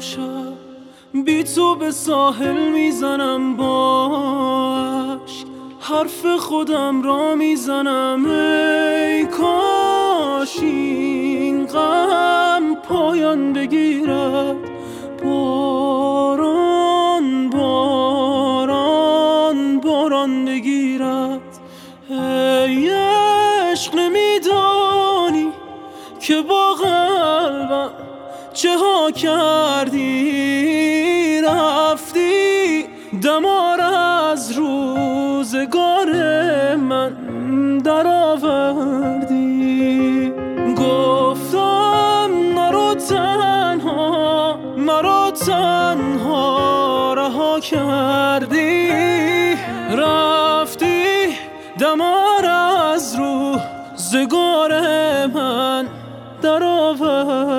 شب بی تو به ساحل میزنم باش، حرف خودم را میزنم ای کاش این غم پایان بگیرد. باران باران باران بگیرد. ای عشق نمیدانی که با قلبم چه ها کردی، رفتی دمار از روزگار من در آوردی. گفتم مرا تنها رها کردی، رفتی دمار از روزگار من در آوردی.